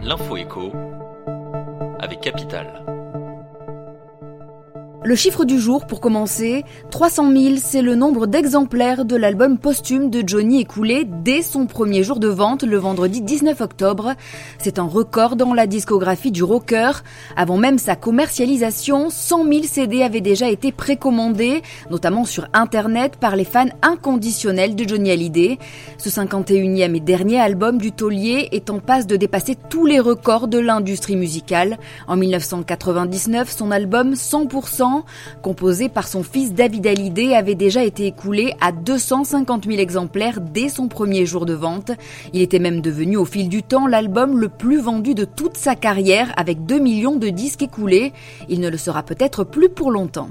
L'info écho avec Capital. Le chiffre du jour, pour commencer, 300 000, c'est le nombre d'exemplaires de l'album posthume de Johnny écoulé dès son premier jour de vente, le vendredi 19 octobre. C'est un record dans la discographie du rocker. Avant même sa commercialisation, 100 000 CD avaient déjà été précommandés, notamment sur Internet, par les fans inconditionnels de Johnny Hallyday. Ce 51e et dernier album du taulier est en passe de dépasser tous les records de l'industrie musicale. En 1999, son album 100%, composé par son fils David Hallyday, avait déjà été écoulé à 250 000 exemplaires dès son premier jour de vente. Il était même devenu au fil du temps l'album le plus vendu de toute sa carrière, avec 2 millions de disques écoulés. Il ne le sera peut-être plus pour longtemps.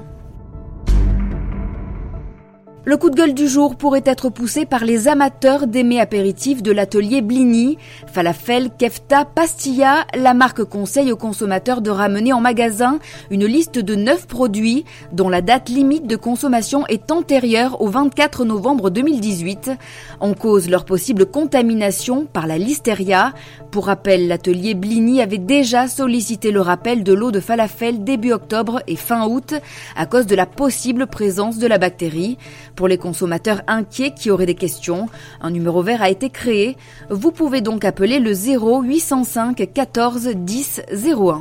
Le coup de gueule du jour pourrait être poussé par les amateurs des mets apéritifs de l'atelier Blini. Falafel, kefta, pastilla, la marque conseille aux consommateurs de ramener en magasin une liste de 9 produits dont la date limite de consommation est antérieure au 24 novembre 2018. En cause leur possible contamination par la listeria. Pour rappel, l'atelier Blini avait déjà sollicité le rappel de l'eau de falafel début octobre et fin août à cause de la possible présence de la bactérie. Pour les consommateurs inquiets qui auraient des questions, un numéro vert a été créé. Vous pouvez donc appeler le 0805 14 10 01.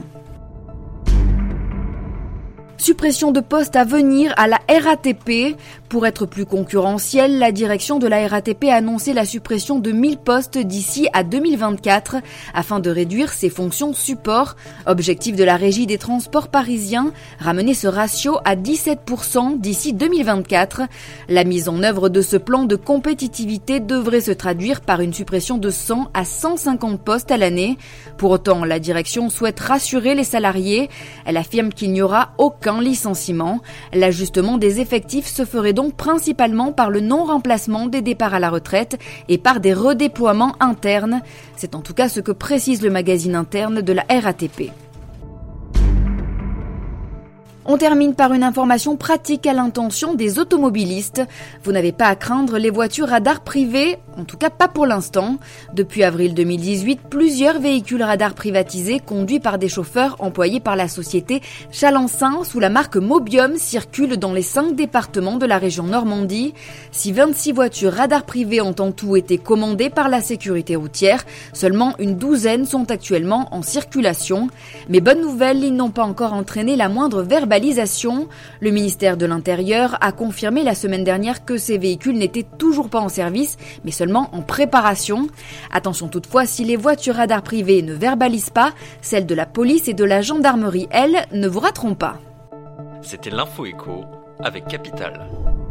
Suppression de postes à venir à la RATP. Pour être plus concurrentielle, la direction de la RATP a annoncé la suppression de 1000 postes d'ici à 2024 afin de réduire ses fonctions support. Objectif de la Régie des transports parisiens, ramener ce ratio à 17% d'ici 2024. La mise en œuvre de ce plan de compétitivité devrait se traduire par une suppression de 100 à 150 postes à l'année. Pour autant, la direction souhaite rassurer les salariés. Elle affirme qu'il n'y aura aucun licenciement. L'ajustement des effectifs se ferait donc principalement par le non-remplacement des départs à la retraite et par des redéploiements internes. C'est en tout cas ce que précise le magazine interne de la RATP. On termine par une information pratique à l'intention des automobilistes. Vous n'avez pas à craindre les voitures radars privées, en tout cas pas pour l'instant. Depuis avril 2018, plusieurs véhicules radars privatisés conduits par des chauffeurs employés par la société Chalençin sous la marque Mobium circulent dans les 5 départements de la région Normandie. Si 26 voitures radars privées ont en tout été commandées par la sécurité routière, seulement une douzaine sont actuellement en circulation. Mais bonne nouvelle, ils n'ont pas encore entraîné la moindre verbalisation. Le ministère de l'Intérieur a confirmé la semaine dernière que ces véhicules n'étaient toujours pas en service, mais seulement en préparation. Attention toutefois, si les voitures radars privées ne verbalisent pas, celles de la police et de la gendarmerie, elles, ne vous rateront pas. C'était l'info écho avec Capital.